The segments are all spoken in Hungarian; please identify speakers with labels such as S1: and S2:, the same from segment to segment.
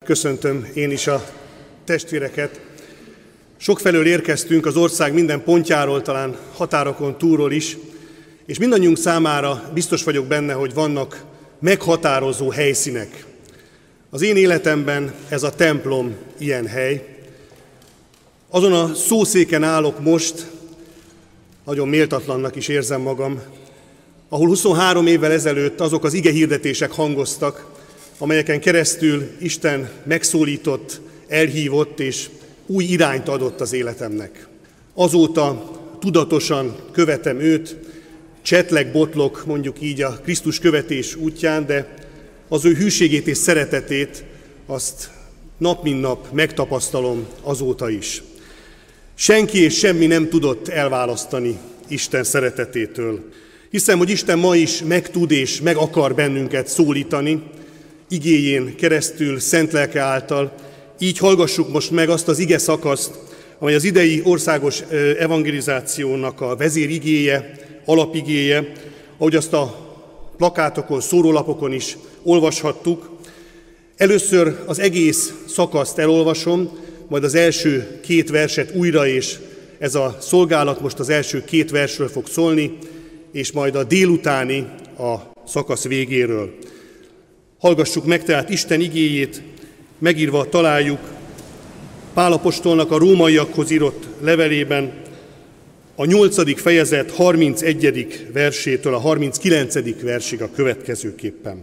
S1: köszöntöm én is a testvéreket. Sokfelől érkeztünk az ország minden pontjáról, talán határokon túlról is, és mindannyiunk számára biztos vagyok benne, hogy vannak meghatározó helyszínek. Az én életemben ez a templom ilyen hely. Azon a szószéken állok most, nagyon méltatlannak is érzem magam, ahol 23 évvel ezelőtt azok az igehirdetések hangoztak, amelyeken keresztül Isten megszólított, elhívott és új irányt adott az életemnek. Azóta tudatosan követem őt, csetleg-botlok, mondjuk így a Krisztus követés útján, de az ő hűségét és szeretetét azt nap mint nap megtapasztalom azóta is. Senki és semmi nem tudott elválasztani Isten szeretetétől. Hiszem, hogy Isten ma is meg tud és meg akar bennünket szólítani, igéjén keresztül, szent lelke által. Így hallgassuk most meg azt az ige szakaszt, amely az idei országos evangelizációnak a vezérigéje, alapigéje, ahogy azt a plakátokon, szórólapokon is olvashattuk. Először az egész szakaszt elolvasom, majd az első két verset újra, és ez a szolgálat most az első két versről fog szólni, és majd a délutáni a szakasz végéről. Hallgassuk meg tehát Isten igéjét, megírva találjuk Pál apostolnak a rómaiakhoz írott levelében, a 8. fejezet 31. versétől a 39. versig a következőképpen.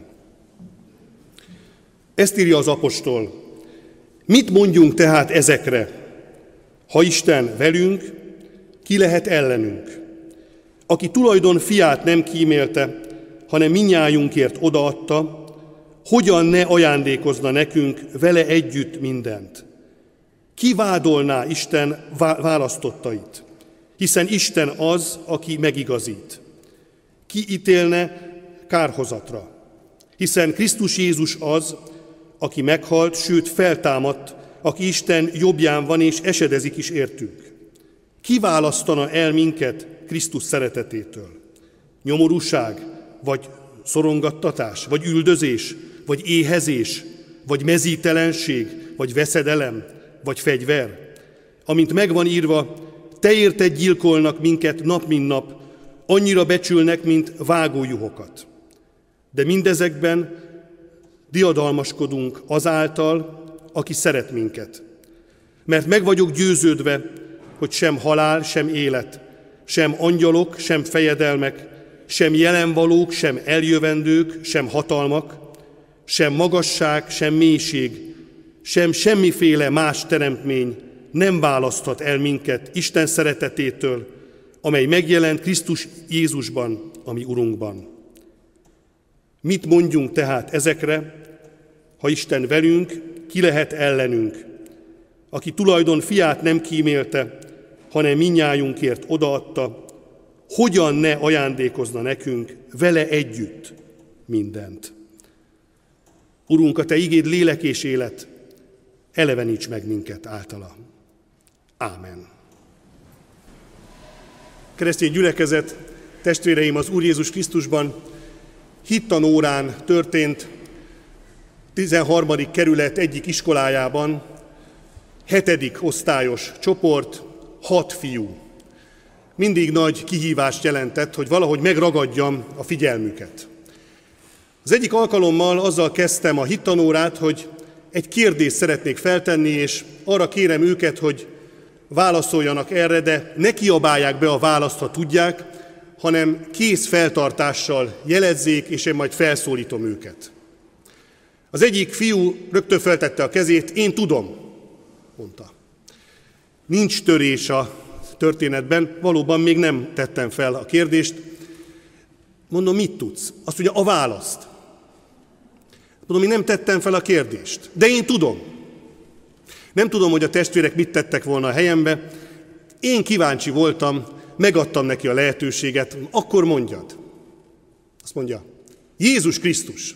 S1: Ezt írja az apostol: mit mondjunk tehát ezekre? Ha Isten velünk, ki lehet ellenünk? Aki tulajdon fiát nem kímélte, hanem mindnyájunkért odaadta, hogyan ne ajándékozna nekünk vele együtt mindent? Ki vádolná Isten választottait? Hiszen Isten az, aki megigazít. Ki ítélne kárhozatra? Hiszen Krisztus Jézus az, aki meghalt, sőt feltámadt, aki Isten jobbján van és esedezik is értünk. Ki választana el minket Krisztus szeretetétől? Nyomorúság, vagy szorongattatás, vagy üldözés, vagy éhezés, vagy mezítelenség, vagy veszedelem, vagy fegyver? Amint megvan írva, te érted gyilkolnak minket nap mint nap, annyira becsülnek, mint vágójuhokat. De mindezekben diadalmaskodunk azáltal, aki szeret minket. Mert meg vagyok győződve, hogy sem halál, sem élet, sem angyalok, sem fejedelmek, sem jelenvalók, sem eljövendők, sem hatalmak, sem magasság, sem mélység, sem semmiféle más teremtmény nem választhat el minket Isten szeretetétől, amely megjelent Krisztus Jézusban, a mi Urunkban. Mit mondjunk tehát ezekre? Ha Isten velünk, ki lehet ellenünk? Aki tulajdon fiát nem kímélte, hanem mindnyájunkért odaadta, hogyan ne ajándékozna nekünk vele együtt mindent? Urunk, a te igéd lélek és élet, eleveníts meg minket általa. Ámen. Keresztény gyülekezet, testvéreim az Úr Jézus Krisztusban, hittanórán történt 13. kerület egyik iskolájában, 7. osztályos csoport, 6 fiú. Mindig nagy kihívást jelentett, hogy valahogy megragadjam a figyelmüket. Az egyik alkalommal azzal kezdtem a hittanórát, hogy egy kérdést szeretnék feltenni, és arra kérem őket, hogy válaszoljanak erre, de ne kiabálják be a választ, ha tudják, hanem kész feltartással jelezzék, és én majd felszólítom őket. Az egyik fiú rögtön feltette a kezét, én tudom, mondta. Nincs törés a történetben, valóban még nem tettem fel a kérdést. Mondom, mit tudsz? Azt mondja, a választ. Mondom, én nem tettem fel a kérdést, de én tudom. Nem tudom, hogy a testvérek mit tettek volna a helyembe. Én kíváncsi voltam, megadtam neki a lehetőséget, akkor mondjad. Azt mondja, Jézus Krisztus.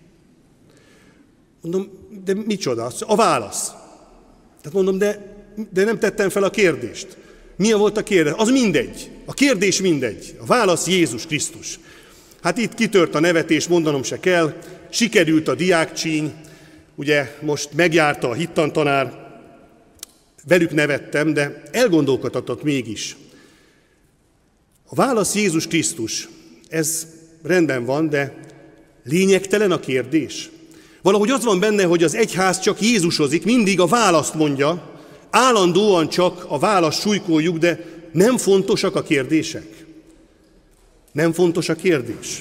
S1: Mondom, de micsoda? A válasz. Tehát mondom, de nem tettem fel a kérdést. Milyen volt a kérdés? Az mindegy. A kérdés mindegy. A válasz Jézus Krisztus. Hát itt kitört a nevetés, mondanom se kell. Sikerült a diákcsíny. ugye most megjárta a hittantanár, velük nevettem, de elgondolkodtatott mégis. A válasz Jézus Krisztus, ez rendben van, de lényegtelen a kérdés. Valahogy az van benne, hogy az egyház csak Jézusozik, mindig a választ mondja, állandóan csak a választ súlykoljuk, de nem fontosak a kérdések. Nem fontos a kérdés.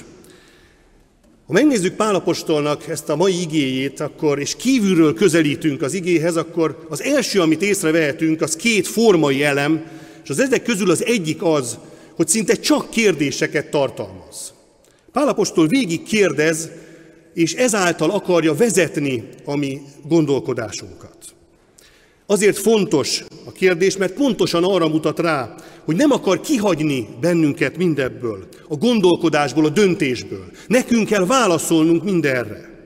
S1: Ha megnézzük Pál apostolnak ezt a mai igéjét, és kívülről közelítünk az igéhez, akkor az első, amit észrevehetünk, az két formai elem, és az ezek közül az egyik az, hogy szinte csak kérdéseket tartalmaz. Pál apostol végig kérdez, és ezáltal akarja vezetni a mi gondolkodásunkat. Azért fontos a kérdés, mert pontosan arra mutat rá, hogy nem akar kihagyni bennünket mindebből, a gondolkodásból, a döntésből. Nekünk kell válaszolnunk mindenre.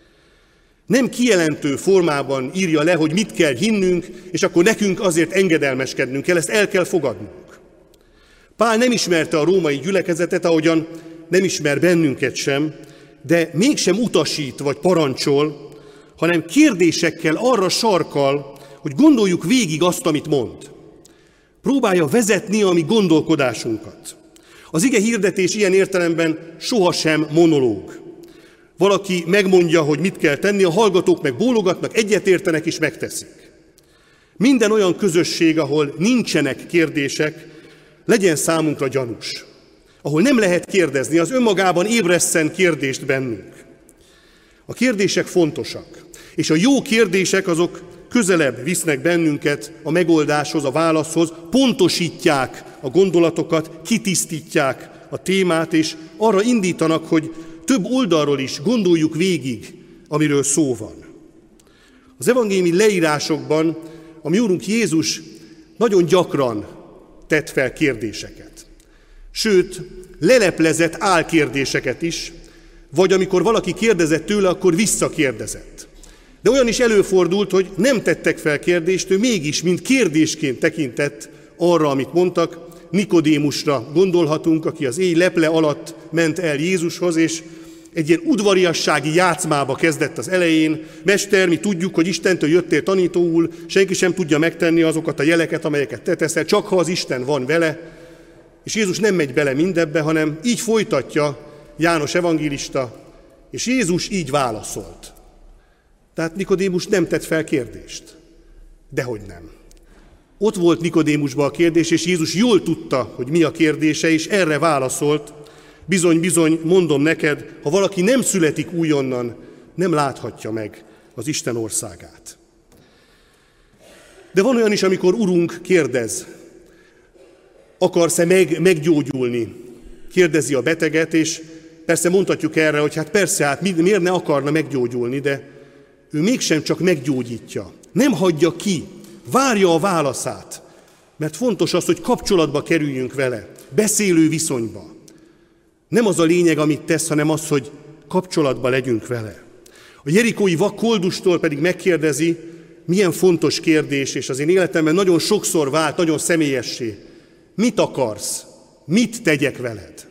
S1: Nem kijelentő formában írja le, hogy mit kell hinnünk, és akkor nekünk azért engedelmeskednünk kell, ezt el kell fogadnunk. Pál nem ismerte a római gyülekezetet, ahogyan nem ismer bennünket sem, de mégsem utasít vagy parancsol, hanem kérdésekkel arra sarkal, hogy gondoljuk végig azt, amit mond. Próbálja vezetni a mi gondolkodásunkat. Az ige hirdetés ilyen értelemben sohasem monológ. Valaki megmondja, hogy mit kell tenni, a hallgatók meg bólogatnak, egyetértenek és megteszik. Minden olyan közösség, ahol nincsenek kérdések, legyen számunkra gyanús. Ahol nem lehet kérdezni, az önmagában ébresszen kérdést bennünk. A kérdések fontosak, és a jó kérdések azok közelebb visznek bennünket a megoldáshoz, a válaszhoz, pontosítják a gondolatokat, kitisztítják a témát, és arra indítanak, hogy több oldalról is gondoljuk végig, amiről szó van. Az evangéliumi leírásokban a mi Úrunk Jézus nagyon gyakran tett fel kérdéseket. Sőt, leleplezett álkérdéseket is, vagy amikor valaki kérdezett tőle, akkor visszakérdezett. De olyan is előfordult, hogy nem tettek fel kérdést, ő mégis, mint kérdésként tekintett arra, amit mondtak. Nikodémusra gondolhatunk, aki az éj leple alatt ment el Jézushoz, és egy ilyen udvariassági játszmába kezdett az elején. Mester, mi tudjuk, hogy Istentől jöttél tanítóul, senki sem tudja megtenni azokat a jeleket, amelyeket te teszel, csak ha az Isten van vele. És Jézus nem megy bele mindebbe, hanem így folytatja János evangélista, és Jézus így válaszolt. Tehát Nikodémus nem tett fel kérdést. Dehogy nem. Ott volt Nikodémusban a kérdés, és Jézus jól tudta, hogy mi a kérdése, és erre válaszolt. Bizony, bizony, mondom neked, ha valaki nem születik újonnan, nem láthatja meg az Isten országát. De van olyan is, amikor Urunk kérdez, akarsz-e meggyógyulni? Kérdezi a beteget, és persze mondhatjuk erre, hogy hát persze, hát miért ne akarna meggyógyulni, de ő mégsem csak meggyógyítja. Nem hagyja ki, várja a válaszát, mert fontos az, hogy kapcsolatba kerüljünk vele, beszélő viszonyba. Nem az a lényeg, amit tesz, hanem az, hogy kapcsolatba legyünk vele. A jerikói vak koldustól pedig megkérdezi, milyen fontos kérdés, és az én életemben nagyon sokszor vált, nagyon személyessé. Mit akarsz? Mit tegyek veled?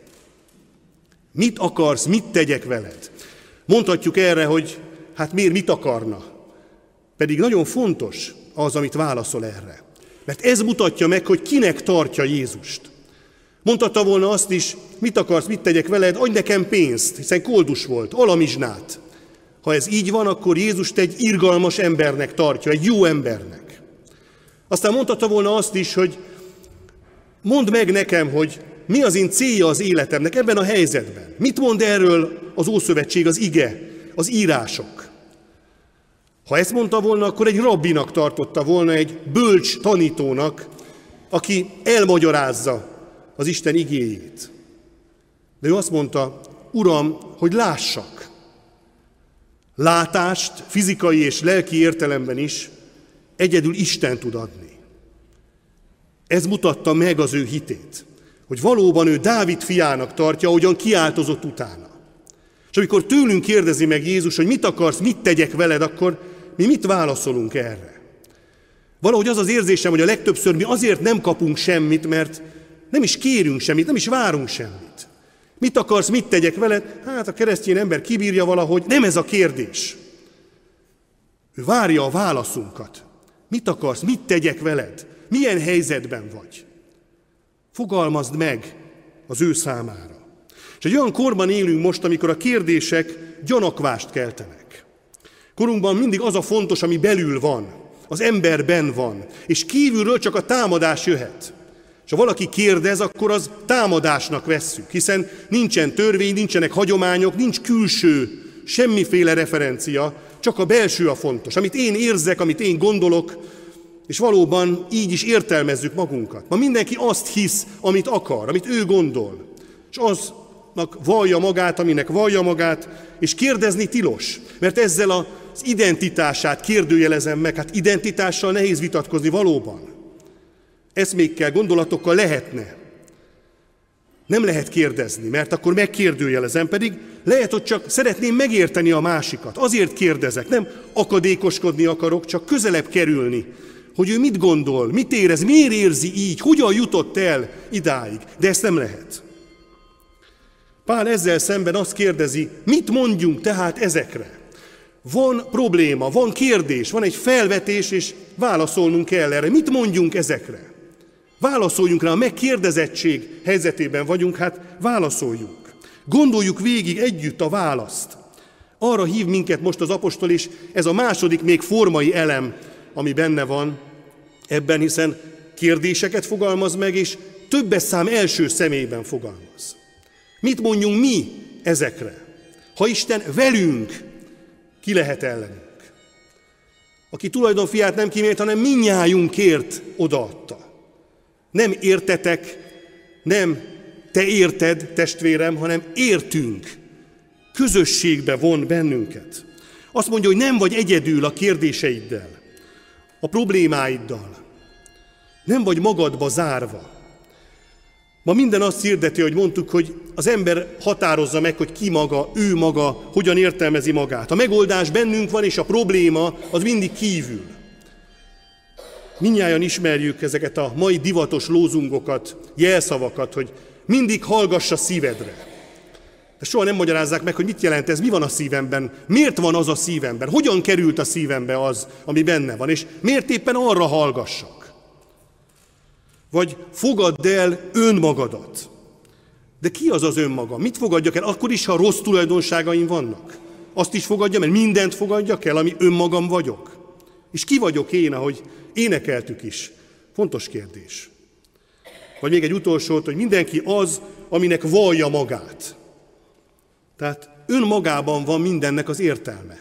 S1: Mit akarsz? Mit tegyek veled? Mondhatjuk erre, hogy hát miért mit akarna? Pedig nagyon fontos az, amit válaszol erre. Mert ez mutatja meg, hogy kinek tartja Jézust. Mondhatta volna azt is, mit akarsz, mit tegyek veled, adj nekem pénzt, hiszen koldus volt, alamizsnát. Ha ez így van, akkor Jézust egy irgalmas embernek tartja, egy jó embernek. Aztán mondhatta volna azt is, hogy mondd meg nekem, hogy mi az én célja az életemnek ebben a helyzetben. Mit mond erről az Ószövetség, az ige, az írások? Ha ezt mondta volna, akkor egy rabbinak tartotta volna, egy bölcs tanítónak, aki elmagyarázza az Isten igéjét. De ő azt mondta, Uram, hogy lássak. Látást fizikai és lelki értelemben is egyedül Isten tud adni. Ez mutatta meg az ő hitét, hogy valóban ő Dávid fiának tartja, ahogyan kiáltozott utána. És amikor tőlünk kérdezi meg Jézus, hogy mit akarsz, mit tegyek veled, akkor mi mit válaszolunk erre? Valahogy az az érzésem, hogy a legtöbbször mi azért nem kapunk semmit, mert nem is kérünk semmit, nem is várunk semmit. Mit akarsz, mit tegyek veled? Hát a keresztény ember kibírja valahogy, nem ez a kérdés. Ő várja a válaszunkat. Mit akarsz? Mit tegyek veled? Milyen helyzetben vagy? Fogalmazd meg az ő számára. És egy olyan korban élünk most, amikor a kérdések gyanakvást keltenek. Korunkban mindig az a fontos, ami belül van, az emberben van, és kívülről csak a támadás jöhet. És ha valaki kérdez, akkor az támadásnak vesszük, hiszen nincsen törvény, nincsenek hagyományok, nincs külső, semmiféle referencia, csak a belső a fontos. Amit én érzek, amit én gondolok, és valóban így is értelmezzük magunkat. Ma mindenki azt hisz, amit akar, amit ő gondol, és aznak vallja magát, aminek vallja magát, és kérdezni tilos, mert ezzel az identitását kérdőjelezem meg. Hát identitással nehéz vitatkozni valóban. Eszmékkel, gondolatokkal lehetne. Nem lehet kérdezni, mert akkor megkérdőjelezem, pedig lehet, hogy csak szeretném megérteni a másikat. Azért kérdezek, nem akadékoskodni akarok, csak közelebb kerülni, hogy ő mit gondol, mit érez, miért érzi így, hogyan jutott el idáig. De ezt nem lehet. Pál ezzel szemben azt kérdezi, mit mondjunk tehát ezekre? Van probléma, van kérdés, van egy felvetés, és válaszolnunk kell erre. Mit mondjunk ezekre? Válaszoljunk rá, a megkérdezettség helyzetében vagyunk, hát válaszoljunk. Gondoljuk végig együtt a választ. Arra hív minket most az apostol, és ez a második, még formai elem, ami benne van ebben, hiszen kérdéseket fogalmaz meg, és többes szám első személyben fogalmaz. Mit mondjunk mi ezekre? Ha Isten velünk, ki lehet ellenünk? Aki tulajdonfiát nem kímélt, hanem mindnyájunkért odaadta. Nem értetek, nem te érted, testvérem, hanem értünk. Közösségbe von bennünket. Azt mondja, hogy nem vagy egyedül a kérdéseiddel, a problémáiddal. Nem vagy magadba zárva. Ma minden azt hirdeti, hogy mondtuk, hogy az ember határozza meg, hogy ki maga, ő maga, hogyan értelmezi magát. A megoldás bennünk van, és a probléma az mindig kívül. Mindnyájan ismerjük ezeket a mai divatos lózungokat, jelszavakat, hogy mindig hallgass a szívedre. De soha nem magyarázzák meg, hogy mit jelent ez, mi van a szívemben, miért van az a szívemben, hogyan került a szívembe az, ami benne van, és miért éppen arra hallgassak. Vagy fogadd el önmagadat. De ki az az önmaga? Mit fogadjak el? Akkor is, ha rossz tulajdonságaim vannak. Azt is fogadjam el, mindent fogadjak el, ami önmagam vagyok. És ki vagyok én, ahogy énekeltük is? Fontos kérdés. Vagy még egy utolsót, hogy mindenki az, aminek vallja magát. Tehát önmagában van mindennek az értelme.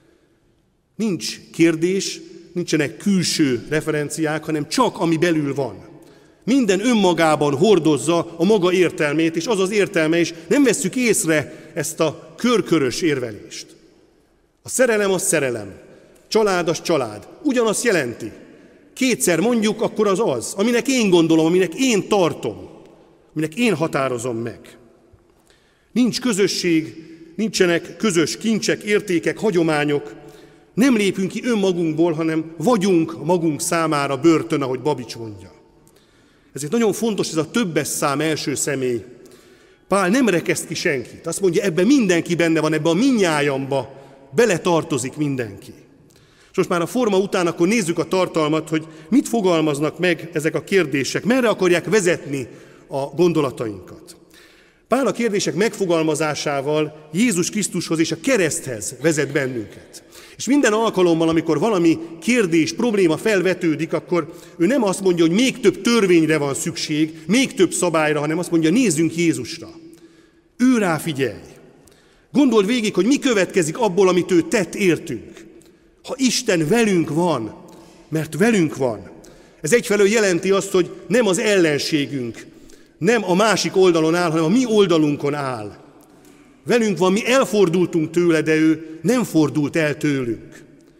S1: Nincs kérdés, nincsenek külső referenciák, hanem csak ami belül van. Minden önmagában hordozza a maga értelmét, és az az értelme is, nem vesszük észre ezt a körkörös érvelést. A szerelem az szerelem, család az család, ugyanazt jelenti. Kétszer mondjuk, akkor az az, aminek én gondolom, aminek én tartom, aminek én határozom meg. Nincs közösség, nincsenek közös kincsek, értékek, hagyományok, nem lépünk ki önmagunkból, hanem vagyunk magunk számára börtön, ahogy Babics mondja. Ezért nagyon fontos ez a többes szám első személy. Pál nem rekeszt ki senkit. Azt mondja, ebben mindenki benne van, ebben a mindnyájamba bele tartozik mindenki. És most már a forma után akkor nézzük a tartalmat, hogy mit fogalmaznak meg ezek a kérdések, merre akarják vezetni a gondolatainkat. Pál a kérdések megfogalmazásával Jézus Krisztushoz és a kereszthez vezet bennünket. És minden alkalommal, amikor valami kérdés, probléma felvetődik, akkor ő nem azt mondja, hogy még több törvényre van szükség, még több szabályra, hanem azt mondja, nézzünk Jézusra. Ő rá figyelj. Gondold végig, hogy mi következik abból, amit ő tett értünk. Ha Isten velünk van, mert velünk van. Ez egyfelől jelenti azt, hogy nem az ellenségünk, nem a másik oldalon áll, hanem a mi oldalunkon áll. Velünk van, mi elfordultunk tőle, de ő nem fordult el tőlünk.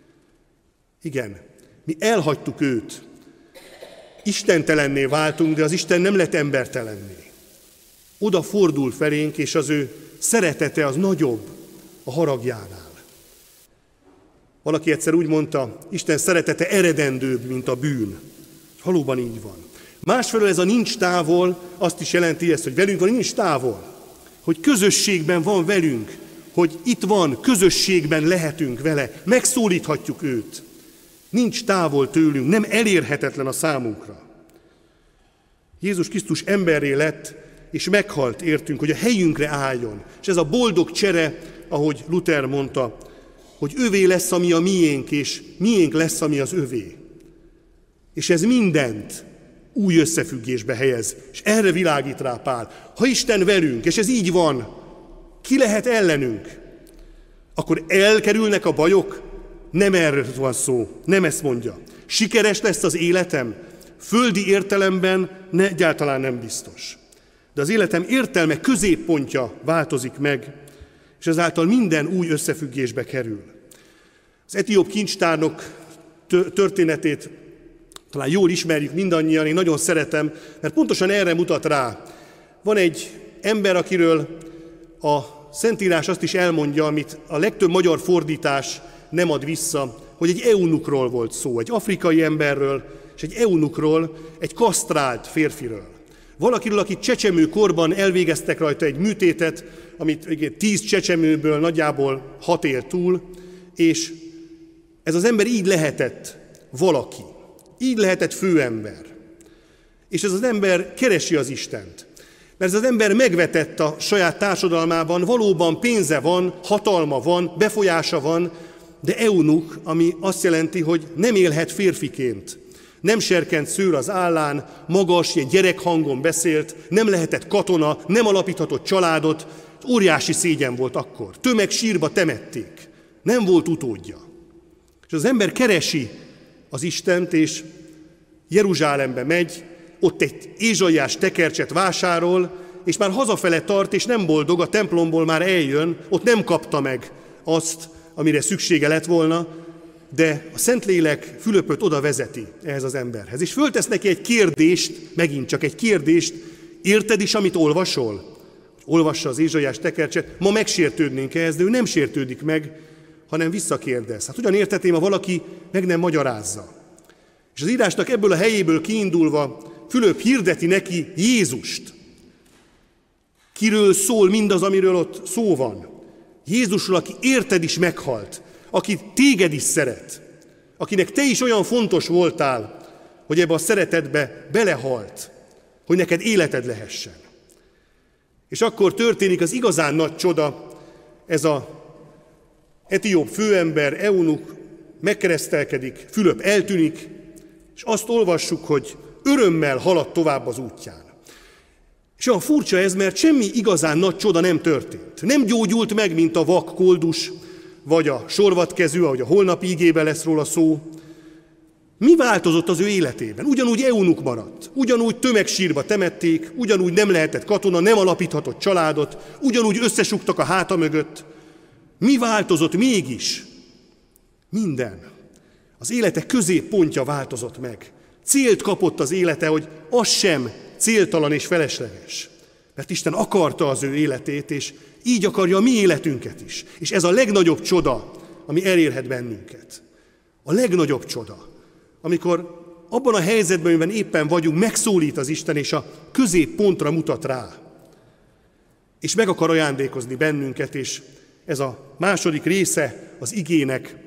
S1: Igen, mi elhagytuk őt. Istentelenné váltunk, de az Isten nem lett embertelenné. Oda fordul felénk, és az ő szeretete az nagyobb a haragjánál. Valaki egyszer úgy mondta, Isten szeretete eredendőbb, mint a bűn. Valóban így van. Másfelől ez a nincs távol, azt is jelenti ezt, hogy velünk van, nincs távol. Hogy közösségben van velünk, hogy itt van, közösségben lehetünk vele, megszólíthatjuk őt. Nincs távol tőlünk, nem elérhetetlen a számunkra. Jézus Krisztus emberré lett, és meghalt értünk, hogy a helyünkre álljon. És ez a boldog csere, ahogy Luther mondta, hogy övé lesz, ami a miénk, és miénk lesz, ami az övé. És ez mindent új összefüggésbe helyez, és erre világít rá Pál. Ha Isten velünk, és ez így van, ki lehet ellenünk? Akkor elkerülnek a bajok? Nem erről van szó, nem ezt mondja. Sikeres lesz az életem? Földi értelemben egyáltalán nem biztos. De az életem értelme középpontja változik meg, és ezáltal minden új összefüggésbe kerül. Az etióp kincstárnok történetét talán jól ismerjük mindannyian, én nagyon szeretem, mert pontosan erre mutat rá. Van egy ember, akiről a Szentírás azt is elmondja, amit a legtöbb magyar fordítás nem ad vissza, hogy egy eunukról volt szó, egy afrikai emberről, és egy eunukról, egy kasztrált férfiről. Valakiről, akit csecsemőkorban elvégeztek rajta egy műtétet, amit 10 csecsemőből nagyjából 6 él túl, és ez az ember így lehetett valaki, így lehetett főember. És ez az ember keresi az Istent. Mert ez az ember megvetett a saját társadalmában, valóban pénze van, hatalma van, befolyása van, de eunuk, ami azt jelenti, hogy nem élhet férfiként. Nem serkent szőr az állán, magas, ilyen gyerekhangon beszélt, nem lehetett katona, nem alapíthatott családot, óriási szégyen volt akkor. Tömegsírba temették, nem volt utódja. És az ember keresi az Istent, és Jeruzsálembe megy, ott egy ézsaiás tekercset vásárol, és már hazafele tart, és nem boldog, a templomból már eljön, ott nem kapta meg azt, amire szüksége lett volna, de a Szentlélek Fülöpöt oda vezeti ehhez az emberhez. És föltesz neki egy kérdést, megint csak egy kérdést, érted is, amit olvasol? Olvassa az ézsaiás tekercset, ma megsértődnénk ehhez, de ő nem sértődik meg, hanem visszakérdez. Hát hogyan értetném, ha valaki meg nem magyarázza? És az írásnak ebből a helyéből kiindulva Fülöp hirdeti neki Jézust. Kiről szól mindaz, amiről ott szó van? Jézusról, aki érted is meghalt, aki téged is szeret, akinek te is olyan fontos voltál, hogy ebbe a szeretetbe belehalt, hogy neked életed lehessen. És akkor történik az igazán nagy csoda, ez az etióp főember, eunuk megkeresztelkedik, Fülöp eltűnik, és azt olvassuk, hogy örömmel haladt tovább az útján. És olyan furcsa ez, mert semmi igazán nagy csoda nem történt. Nem gyógyult meg, mint a vak koldus, vagy a sorvatkezű, ahogy a holnapi igében lesz róla szó. Mi változott az ő életében? Ugyanúgy eunuk maradt, ugyanúgy tömegsírba temették, ugyanúgy nem lehetett katona, nem alapíthatott családot, ugyanúgy összesugtak a háta mögött. Mi változott mégis? Minden. Az élete középpontja változott meg. Célt kapott az élete, hogy az sem céltalan és felesleges. Mert Isten akarta az ő életét, és így akarja a mi életünket is. És ez a legnagyobb csoda, ami elérhet bennünket. A legnagyobb csoda, amikor abban a helyzetben, amiben éppen vagyunk, megszólít az Isten, és a középpontra mutat rá. És meg akar ajándékozni bennünket, és ez a második része az igének,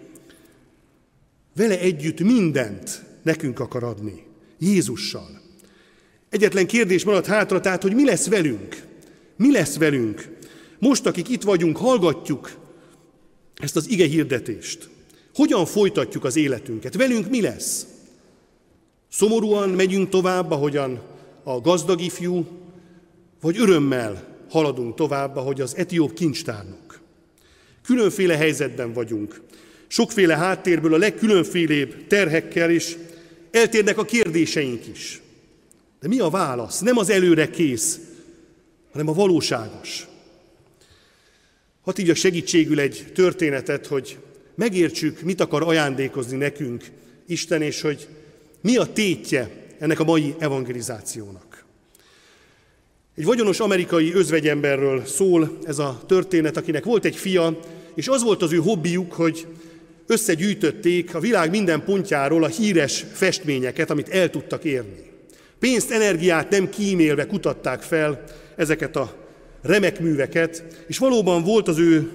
S1: vele együtt mindent nekünk akar adni, Jézussal. Egyetlen kérdés maradt hátra, tehát, hogy mi lesz velünk? Mi lesz velünk? Most, akik itt vagyunk, hallgatjuk ezt az ige hirdetést. Hogyan folytatjuk az életünket? Velünk mi lesz? Szomorúan megyünk tovább, ahogyan a gazdag ifjú, vagy örömmel haladunk tovább, ahogy az etióp kincstárnok. Különféle helyzetben vagyunk. Sokféle háttérből a legkülönfélébb terhekkel, és eltérnek a kérdéseink is. De mi a válasz? Nem az előre kész, hanem a valóságos. Hadd hívjak segítségül egy történetet, hogy megértsük, mit akar ajándékozni nekünk Isten, és hogy mi a tétje ennek a mai evangelizációnak. Egy vagyonos amerikai özvegyemberről szól ez a történet, akinek volt egy fia, és az volt az ő hobbiuk, hogy összegyűjtötték a világ minden pontjáról a híres festményeket, amit el tudtak érni. Pénzt, energiát nem kímélve kutatták fel ezeket a remek műveket, és valóban volt az ő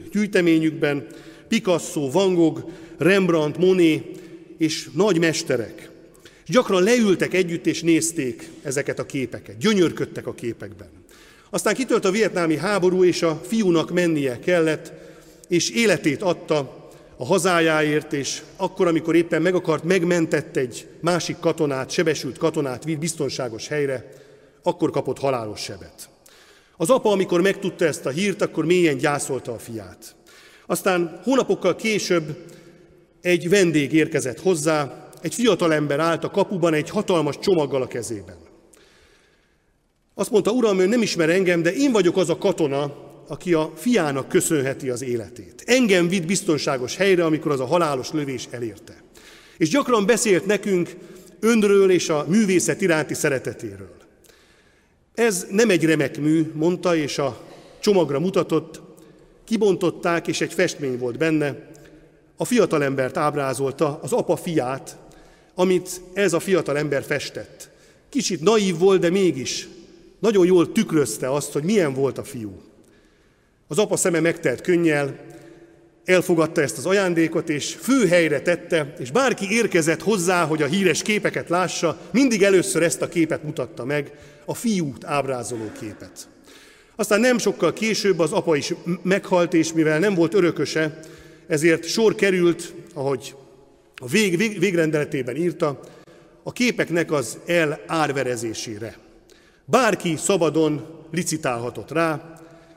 S1: gyűjteményükben, Picasso, Van Gogh, Rembrandt, Monet és nagy mesterek. És gyakran leültek együtt és nézték ezeket a képeket, gyönyörködtek a képekben. Aztán kitört a vietnámi háború, és a fiúnak mennie kellett, és életét adta a hazájáért, és akkor, amikor éppen megmentett egy másik katonát, sebesült katonát, vitt biztonságos helyre, akkor kapott halálos sebet. Az apa, amikor megtudta ezt a hírt, akkor mélyen gyászolta a fiát. Aztán hónapokkal később egy vendég érkezett hozzá, egy fiatalember állt a kapuban egy hatalmas csomaggal a kezében. Azt mondta, uram, ön nem ismer engem, de én vagyok az a katona, aki a fiának köszönheti az életét. Engem vitt biztonságos helyre, amikor az a halálos lövés elérte. És gyakran beszélt nekünk önről és a művészet iránti szeretetéről. Ez nem egy remek mű, mondta, és a csomagra mutatott, kibontották, és egy festmény volt benne. A fiatalembert ábrázolta, az apa fiát, amit ez a fiatalember festett. Kicsit naív volt, de mégis nagyon jól tükrözte azt, hogy milyen volt a fiú. Az apa szeme megtelt könnyel, elfogadta ezt az ajándékot, és főhelyre tette, és bárki érkezett hozzá, hogy a híres képeket lássa, mindig először ezt a képet mutatta meg, a fiút ábrázoló képet. Aztán nem sokkal később az apa is meghalt, és mivel nem volt örököse, ezért sor került, ahogy a végrendeletében írta, a képeknek az árverezésére. Bárki szabadon licitálhatott rá,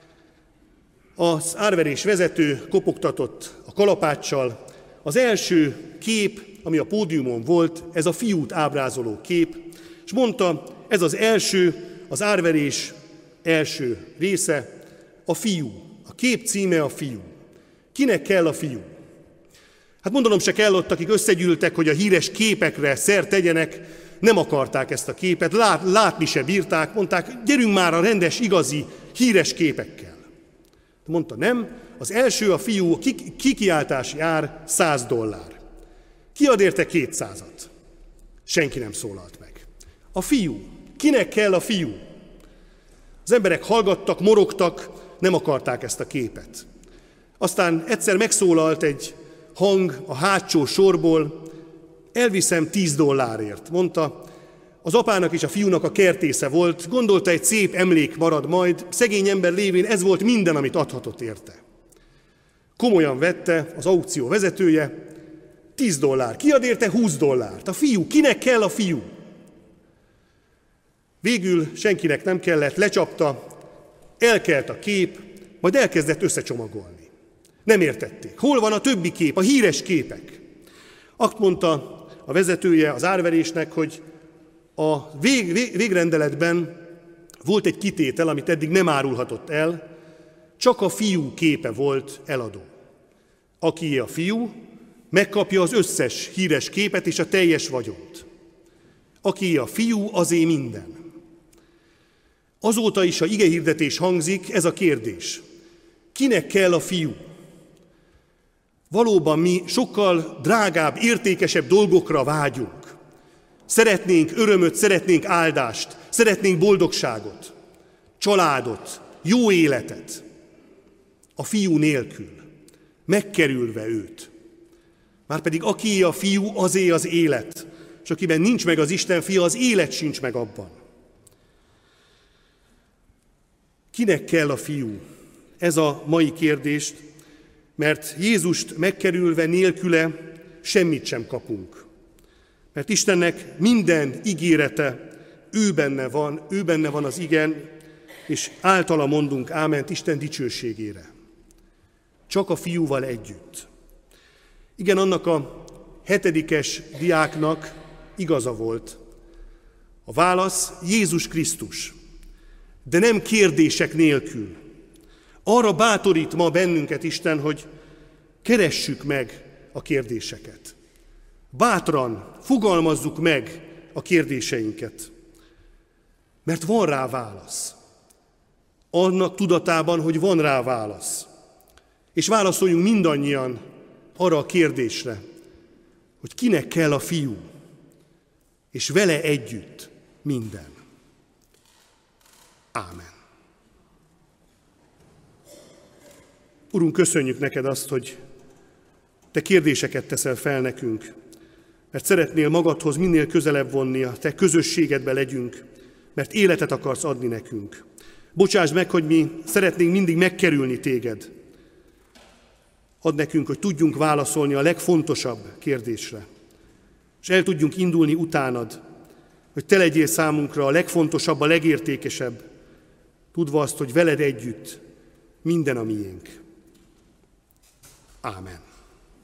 S1: az árverés vezető kopogtatott a kalapáccsal. Az első kép, ami a pódiumon volt, ez a fiút ábrázoló kép, és mondta, ez az első, az árverés első része, a fiú. A kép címe a fiú. Kinek kell a fiú? Hát mondanom se kell, ott, akik összegyűltek, hogy a híres képekre szert tegyenek, nem akarták ezt a képet, látni se bírták, mondták, gyerünk már a rendes, igazi, híres képekkel. Mondta, nem, az első a fiú, kikiáltási ár $100. Ki ad érte 200-at? Senki nem szólalt meg. A fiú. Kinek kell a fiú? Az emberek hallgattak, morogtak, nem akarták ezt a képet. Aztán egyszer megszólalt egy hang a hátsó sorból, elviszem $10, mondta. Az apának és a fiúnak a kertésze volt, gondolta, egy szép emlék marad majd, szegény ember lévén ez volt minden, amit adhatott érte. Komolyan vette az aukció vezetője, $10, ki ad érte $20? A fiú, kinek kell a fiú? Végül senkinek nem kellett, lecsapta, elkelt a kép, majd elkezdett összecsomagolni. Nem értették. Hol van a többi kép, a híres képek? Azt mondta a vezetője az árverésnek, hogy a végrendeletben volt egy kitétel, amit eddig nem árulhatott el, csak a fiú képe volt eladó. Akié a fiú, megkapja az összes híres képet és a teljes vagyont. Akié a fiú, azé minden. Azóta is a igehirdetés hangzik, ez a kérdés. Kinek kell a fiú? Valóban mi sokkal drágább, értékesebb dolgokra vágyunk. Szeretnénk örömöt, szeretnénk áldást, szeretnénk boldogságot, családot, jó életet. A fiú nélkül, megkerülve őt. Márpedig akié a fiú, azé az élet, és akiben nincs meg az Isten fia, az élet sincs meg abban. Kinek kell a fiú? Ez a mai kérdést, mert Jézust megkerülve nélküle semmit sem kapunk. Mert Istennek minden ígérete, ő benne van az igen, és általa mondunk áment Isten dicsőségére. Csak a fiúval együtt. Igen, annak a 7. diáknak igaza volt. A válasz Jézus Krisztus, de nem kérdések nélkül. Arra bátorít ma bennünket Isten, hogy keressük meg a kérdéseket. Bátran fogalmazzuk meg a kérdéseinket, mert van rá válasz. Annak tudatában, hogy van rá válasz. És válaszoljunk mindannyian arra a kérdésre, hogy kinek kell a fiú, és vele együtt minden. Ámen. Urunk, köszönjük neked azt, hogy te kérdéseket teszel fel nekünk, mert szeretnél magadhoz minél közelebb vonni, a te közösségedbe legyünk, mert életet akarsz adni nekünk. Bocsásd meg, hogy mi szeretnénk mindig megkerülni téged. Add nekünk, hogy tudjunk válaszolni a legfontosabb kérdésre, és el tudjunk indulni utánad, hogy te legyél számunkra a legfontosabb, a legértékesebb, tudva azt, hogy veled együtt minden a miénk. Ámen.